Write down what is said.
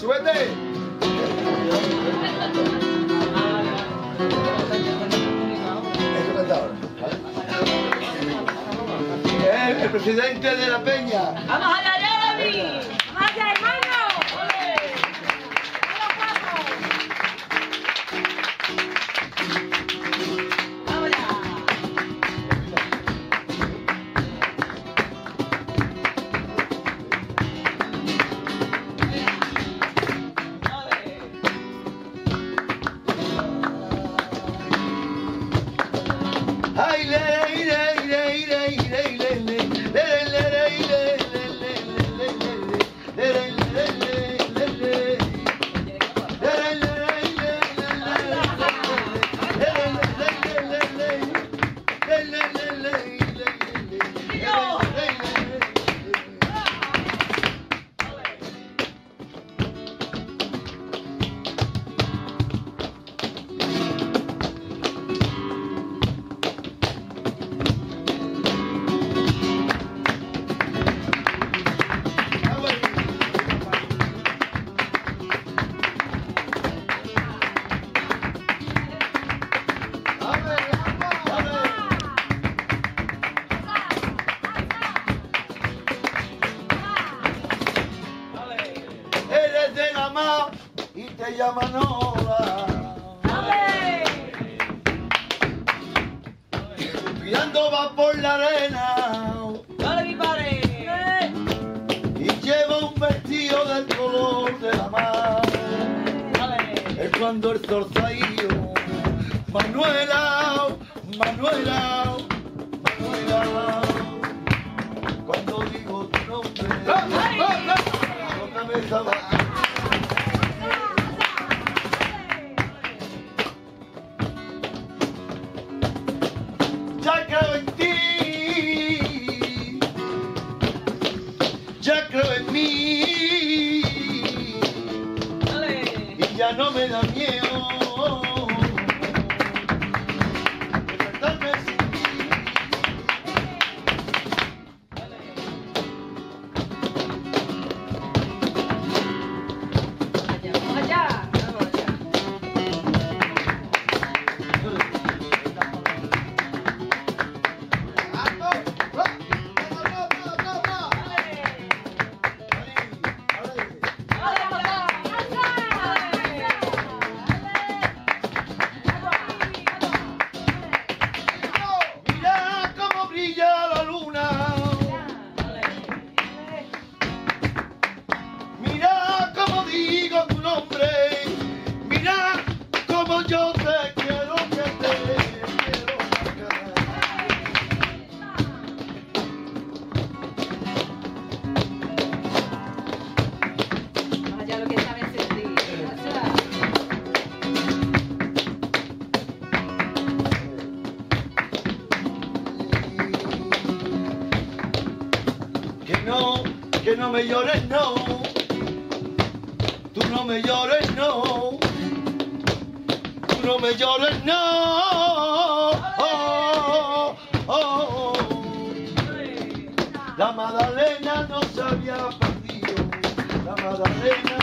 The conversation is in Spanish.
súbete. Eso canta ahora. El presidente de la Peña. ¡Vamos allá, David! ¡Vamos allá, hermano! Ay, le, eres de la mar y te llaman Nora. Respirando va por la arena. ¡Dale, mi padre! Y lleva un vestido del color de la mar. Es cuando el sol se ha ido. Manuela, Manuela, Manuela. Cuando digo tu nombre, la cabeza va. Ya creo en ti, ya creo en mí, y ya no me da miedo enfrentarme sin ti. ¡Vamos allá! Mira cómo brilla la luna, mira cómo digo tu nombre, mira cómo yo te quiero, que te quiero sacar. ¡Vamos allá, lo que saben sentir! Que no me llores, no. Tú no me llores, no. Tú no me llores, no. Oh, oh, oh. La Magdalena no se había perdido. La Magdalena